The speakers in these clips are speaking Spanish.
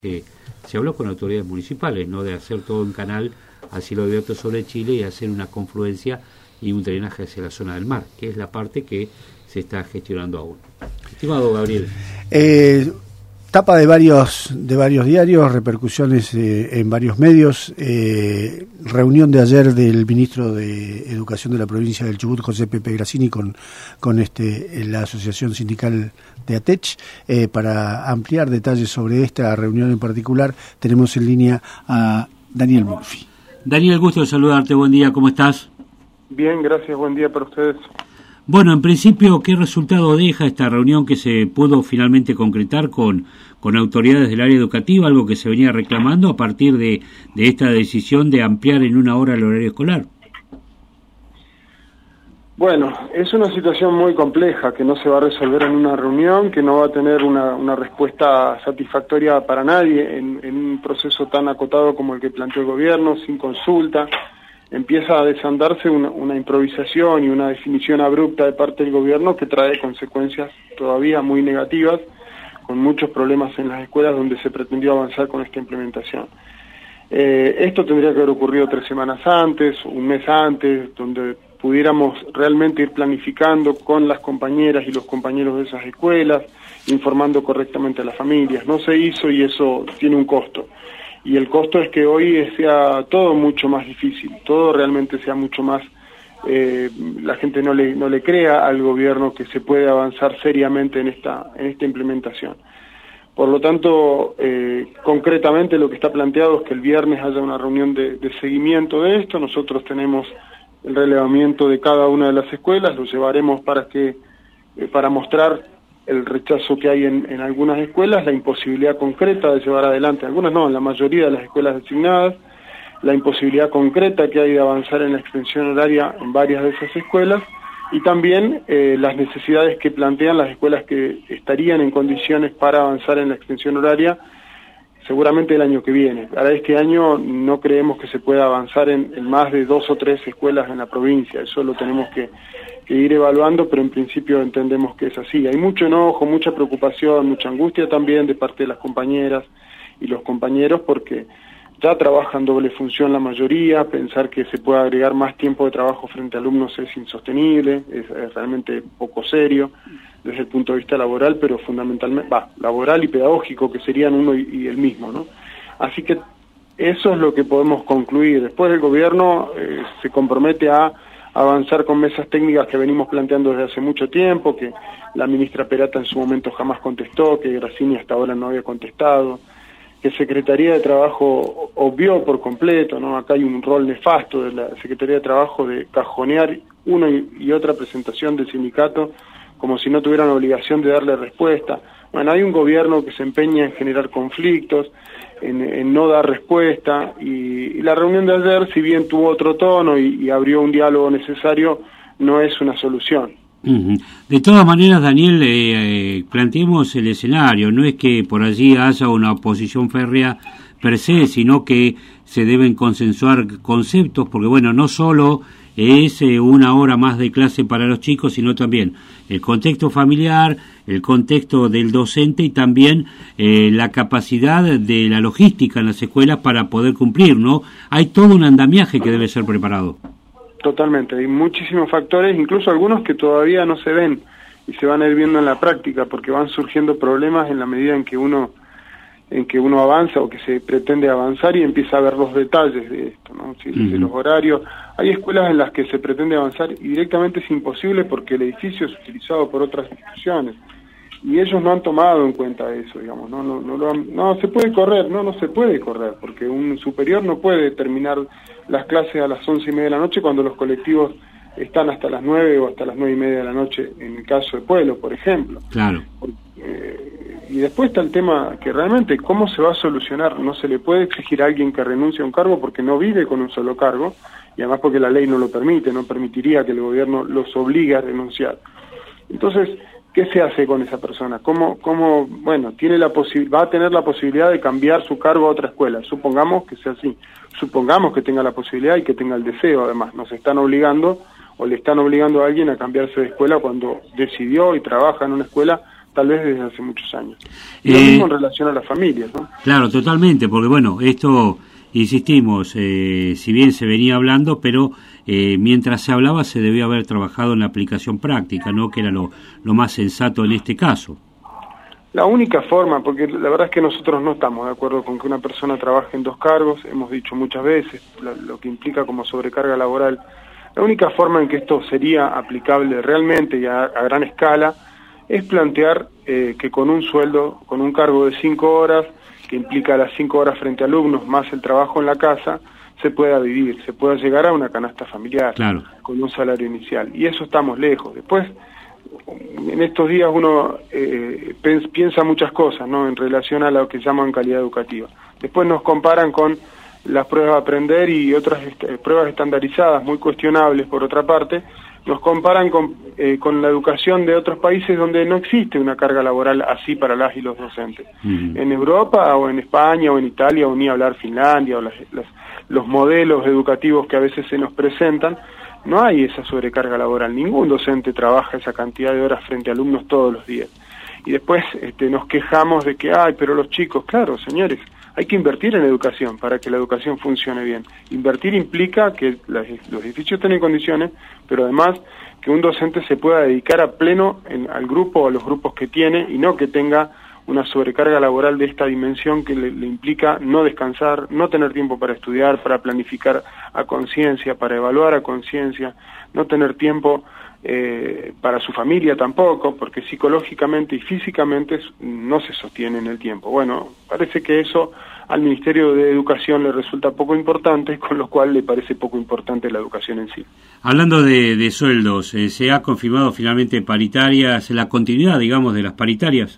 Se habló con autoridades municipales, no de hacer todo un canal al cielo abierto sobre Chile y hacer una confluencia y un drenaje hacia la zona del mar, que es la parte que se está gestionando aún. Estimado Gabriel. Tapa de varios diarios, repercusiones en varios medios, reunión de ayer del ministro de Educación de la provincia del Chubut, José Pepe Grassini, con la Asociación Sindical de ATECH, para ampliar detalles sobre esta reunión en particular. Tenemos en línea a Daniel Murphy. Daniel, gusto de saludarte, buen día, ¿cómo estás? Bien, gracias, buen día para ustedes. Bueno, en principio, ¿qué resultado deja esta reunión que se pudo finalmente concretar con autoridades del área educativa, algo que se venía reclamando a partir de esta decisión de ampliar en 1 hora el horario escolar? Bueno, es una situación muy compleja que no se va a resolver en una reunión, que no va a tener una respuesta satisfactoria para nadie en un proceso tan acotado como el que planteó el gobierno, sin consulta. Empieza a desandarse una improvisación y una definición abrupta de parte del gobierno que trae consecuencias todavía muy negativas, con muchos problemas en las escuelas donde se pretendió avanzar con esta implementación. Esto tendría que haber ocurrido 3 semanas antes, un mes antes, donde pudiéramos realmente ir planificando con las compañeras y los compañeros de esas escuelas, informando correctamente a las familias. No se hizo y eso tiene un costo. Y el costo es que hoy sea todo mucho más difícil, todo realmente sea mucho más, la gente no le crea al gobierno que se puede avanzar seriamente en esta implementación. Por lo tanto, concretamente lo que está planteado es que el viernes haya una reunión de seguimiento de esto. Nosotros tenemos el relevamiento de cada una de las escuelas, lo llevaremos para mostrar el rechazo que hay en algunas escuelas, la imposibilidad concreta de llevar adelante, algunas no, en la mayoría de las escuelas designadas, la imposibilidad concreta que hay de avanzar en la extensión horaria en varias de esas escuelas, y también las necesidades que plantean las escuelas que estarían en condiciones para avanzar en la extensión horaria, seguramente el año que viene. Para este año no creemos que se pueda avanzar en más de 2 o 3 escuelas en la provincia, eso lo tenemos que ir evaluando, pero en principio entendemos que es así. Hay mucho enojo, mucha preocupación, mucha angustia también de parte de las compañeras y los compañeros, porque ya trabajan doble función la mayoría, pensar que se pueda agregar más tiempo de trabajo frente a alumnos es insostenible, es realmente poco serio desde el punto de vista laboral, pero fundamentalmente, laboral y pedagógico, que serían uno y el mismo, ¿no? Así que eso es lo que podemos concluir. Después el gobierno se compromete a avanzar con mesas técnicas que venimos planteando desde hace mucho tiempo, que la ministra Perata en su momento jamás contestó, que Grassini hasta ahora no había contestado, que Secretaría de Trabajo obvió por completo, ¿no? Acá hay un rol nefasto de la Secretaría de Trabajo de cajonear una y otra presentación del sindicato como si no tuvieran obligación de darle respuesta. Bueno, hay un gobierno que se empeña en generar conflictos, en no dar respuesta, y la reunión de ayer, si bien tuvo otro tono y abrió un diálogo necesario, no es una solución. De todas maneras, Daniel, planteemos el escenario, no es que por allí haya una oposición férrea per se, sino que se deben consensuar conceptos, porque bueno, no solo es 1 hora más de clase para los chicos, sino también el contexto familiar, el contexto del docente y también la capacidad de la logística en las escuelas para poder cumplir, ¿no? Hay todo un andamiaje que debe ser preparado. Totalmente, hay muchísimos factores, incluso algunos que todavía no se ven y se van a ir viendo en la práctica, porque van surgiendo problemas en la medida en que uno avanza o que se pretende avanzar y empieza a ver los detalles de esto, ¿no? Si de los horarios. Hay escuelas en las que se pretende avanzar y directamente es imposible porque el edificio es utilizado por otras instituciones y ellos no han tomado en cuenta eso, digamos, no se puede correr, no se puede correr, porque un superior no puede terminar las clases a las 11:30 de la noche cuando los colectivos están hasta las 9 o hasta las 9:30 de la noche, en el caso de Pueblo, por ejemplo. Claro. Y después está el tema que realmente, ¿cómo se va a solucionar? No se le puede exigir a alguien que renuncie a un cargo porque no vive con un solo cargo, y además porque la ley no lo permite, no permitiría que el gobierno los obligue a renunciar. Entonces, ¿qué se hace con esa persona? ¿Cómo bueno, va a tener la posibilidad de cambiar su cargo a otra escuela? Supongamos que sea así, supongamos que tenga la posibilidad y que tenga el deseo, además, nos están obligando o le están obligando a alguien a cambiarse de escuela cuando decidió y trabaja en una escuela tal vez desde hace muchos años. Y lo mismo en relación a las familias, ¿no? Claro, totalmente, porque bueno, esto, insistimos, si bien se venía hablando, pero mientras se hablaba se debió haber trabajado en la aplicación práctica, ¿no? Que era lo más sensato en este caso. La única forma, porque la verdad es que nosotros no estamos de acuerdo con que una persona trabaje en 2 cargos, hemos dicho muchas veces, lo que implica como sobrecarga laboral. La única forma en que esto sería aplicable realmente y a gran escala es plantear que con un sueldo, con un cargo de 5 horas, que implica las 5 horas frente a alumnos más el trabajo en la casa, se pueda vivir, se pueda llegar a una canasta familiar, claro, con un salario inicial. Y eso estamos lejos. Después, en estos días uno piensa muchas cosas, ¿no?, en relación a lo que llaman calidad educativa. Después nos comparan con las pruebas de aprender y otras pruebas estandarizadas muy cuestionables por otra parte. Nos comparan con la educación de otros países donde no existe una carga laboral así para las y los docentes. En Europa o en España o en Italia o ni hablar Finlandia o los modelos educativos que a veces se nos presentan, no hay esa sobrecarga laboral. Ningún docente trabaja esa cantidad de horas frente a alumnos todos los días. Y después nos quejamos de que, pero los chicos, claro, señores, hay que invertir en educación para que la educación funcione bien. Invertir implica que los edificios estén en condiciones, pero además que un docente se pueda dedicar a pleno al grupo o a los grupos que tiene y no que tenga una sobrecarga laboral de esta dimensión que le implica no descansar, no tener tiempo para estudiar, para planificar a conciencia, para evaluar a conciencia, no tener tiempo para su familia tampoco, porque psicológicamente y físicamente no se sostiene en el tiempo. Bueno, parece que eso al Ministerio de Educación le resulta poco importante, con lo cual le parece poco importante la educación en sí. Hablando de sueldos, ¿se ha confirmado finalmente paritarias, la continuidad, digamos, de las paritarias?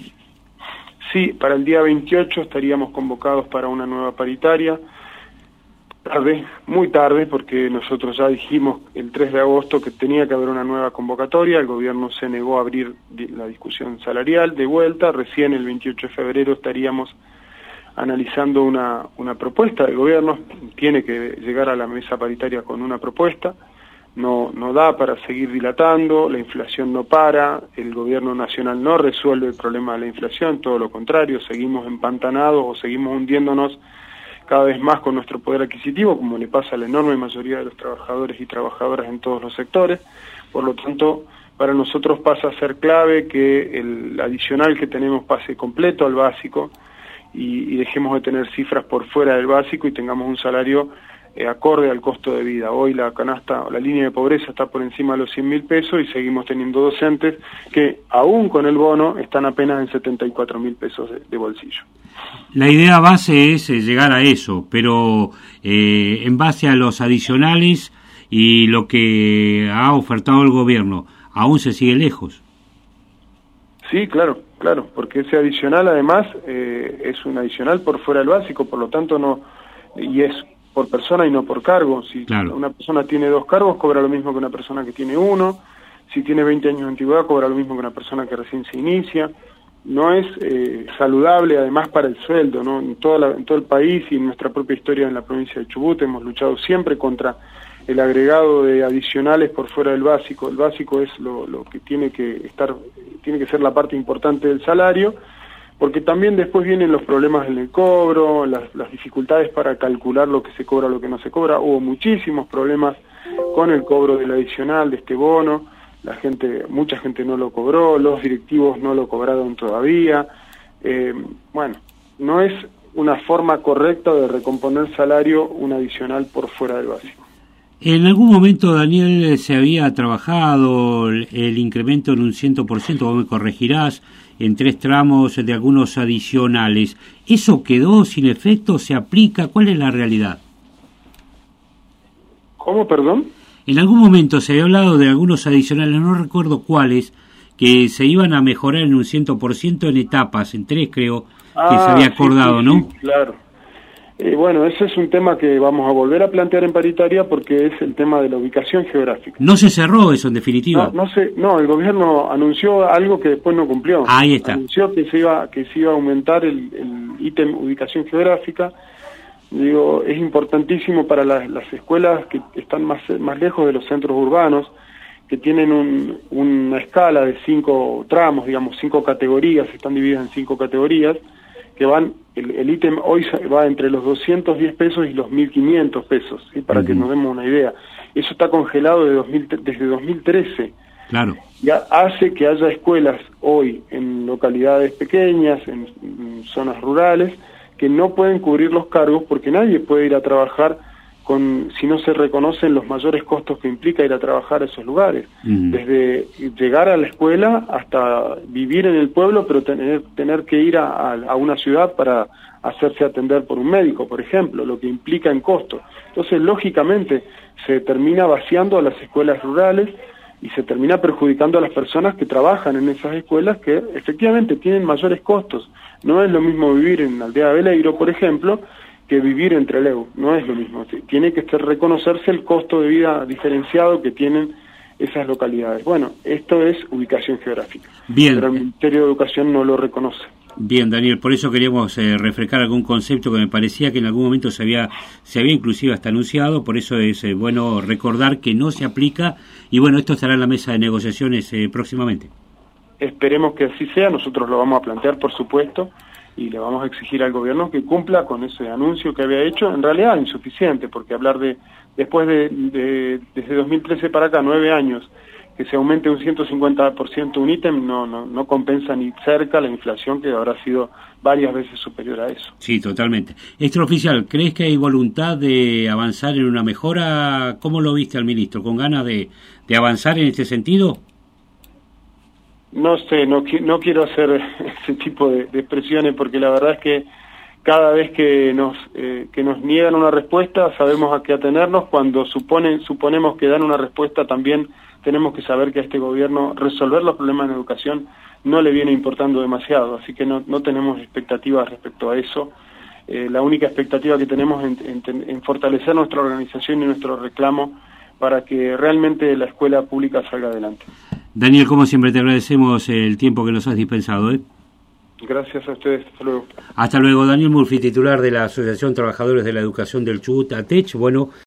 Sí, para el día 28 estaríamos convocados para una nueva paritaria. Tarde, muy tarde, porque nosotros ya dijimos el 3 de agosto que tenía que haber una nueva convocatoria, el gobierno se negó a abrir la discusión salarial de vuelta, recién el 28 de febrero estaríamos analizando una propuesta del gobierno, tiene que llegar a la mesa paritaria con una propuesta, no da para seguir dilatando, la inflación no para, el gobierno nacional no resuelve el problema de la inflación, todo lo contrario, seguimos empantanados o seguimos hundiéndonos cada vez más con nuestro poder adquisitivo, como le pasa a la enorme mayoría de los trabajadores y trabajadoras en todos los sectores. Por lo tanto, para nosotros pasa a ser clave que el adicional que tenemos pase completo al básico y dejemos de tener cifras por fuera del básico y tengamos un salario acorde al costo de vida. Hoy la canasta, la línea de pobreza está por encima de los 100.000 pesos y seguimos teniendo docentes que, aún con el bono, están apenas en 74.000 pesos de bolsillo. La idea base es llegar a eso, pero en base a los adicionales y lo que ha ofertado el gobierno, ¿aún se sigue lejos? Sí, claro, porque ese adicional además es un adicional por fuera del básico, por lo tanto no, y es por persona y no por cargo. Si claro, una persona tiene 2 cargos, cobra lo mismo que una persona que tiene 1, si tiene 20 años de antigüedad, cobra lo mismo que una persona que recién se inicia. No es saludable además para el sueldo, ¿no? En todo el país y en nuestra propia historia en la provincia de Chubut hemos luchado siempre contra el agregado de adicionales por fuera del básico. El básico es lo que tiene que ser la parte importante del salario, porque también después vienen los problemas en el cobro, las dificultades para calcular lo que se cobra, lo que no se cobra. Hubo muchísimos problemas con el cobro del adicional, de este bono. Mucha gente no lo cobró, los directivos no lo cobraron todavía. Bueno, no es una forma correcta de recomponer salario un adicional por fuera del básico. En algún momento, Daniel, se había trabajado el incremento en un 100%, vos me corregirás, en 3 tramos de algunos adicionales. ¿Eso quedó sin efecto? ¿Se aplica? ¿Cuál es la realidad? ¿Cómo, perdón? En algún momento se había hablado de algunos adicionales, no recuerdo cuáles, que se iban a mejorar en un 100% en etapas, en 3 creo, que se había acordado, sí, ¿no? Sí, claro. Bueno, ese es un tema que vamos a volver a plantear en paritaria porque es el tema de la ubicación geográfica. ¿No se cerró eso en definitiva? No, el gobierno anunció algo que después no cumplió. Ahí está. Anunció que se iba a aumentar el ítem ubicación geográfica. Digo, es importantísimo para las escuelas que están más lejos de los centros urbanos, que tienen una escala de 5 tramos, digamos, 5 categorías, están divididas en 5 categorías, que van, el ítem hoy va entre los 210 pesos y los 1.500 pesos, ¿sí? Para que nos demos una idea. Eso está congelado desde 2013. Claro. Ya hace que haya escuelas hoy en localidades pequeñas, en zonas rurales, que no pueden cubrir los cargos porque nadie puede ir a trabajar si no se reconocen los mayores costos que implica ir a trabajar a esos lugares. Desde llegar a la escuela hasta vivir en el pueblo, pero tener que ir a una ciudad para hacerse atender por un médico, por ejemplo, lo que implica en costos. Entonces, lógicamente, se termina vaciando a las escuelas rurales y se termina perjudicando a las personas que trabajan en esas escuelas que efectivamente tienen mayores costos. No es lo mismo vivir en la aldea de Veleiro, por ejemplo, que vivir en Trelew, no es lo mismo. Tiene que reconocerse el costo de vida diferenciado que tienen esas localidades. Bueno, esto es ubicación geográfica. Bien. Pero el Ministerio de Educación no lo reconoce. Bien, Daniel, por eso queríamos refrescar algún concepto que me parecía que en algún momento se había inclusive hasta anunciado, por eso es bueno recordar que no se aplica, y bueno, esto estará en la mesa de negociaciones próximamente. Esperemos que así sea, nosotros lo vamos a plantear, por supuesto, y le vamos a exigir al gobierno que cumpla con ese anuncio que había hecho, en realidad insuficiente, porque hablar después desde 2013 para acá, 9 años, que se aumente un 150% un ítem, no compensa ni cerca la inflación, que habrá sido varias veces superior a eso. Sí, totalmente. Extraoficial, ¿crees que hay voluntad de avanzar en una mejora? ¿Cómo lo viste al ministro? ¿Con ganas de avanzar en este sentido? No sé, no quiero hacer ese tipo de expresiones, porque la verdad es que cada vez que nos niegan una respuesta sabemos a qué atenernos. Cuando suponemos que dan una respuesta, también tenemos que saber que a este gobierno resolver los problemas en educación no le viene importando demasiado, así que no tenemos expectativas respecto a eso. La única expectativa que tenemos en fortalecer nuestra organización y nuestro reclamo para que realmente la escuela pública salga adelante. Daniel, como siempre te agradecemos el tiempo que nos has dispensado. Gracias a ustedes, hasta luego. Hasta luego, Daniel Murphy, titular de la Asociación Trabajadores de la Educación del Chubut, ATECH. Bueno,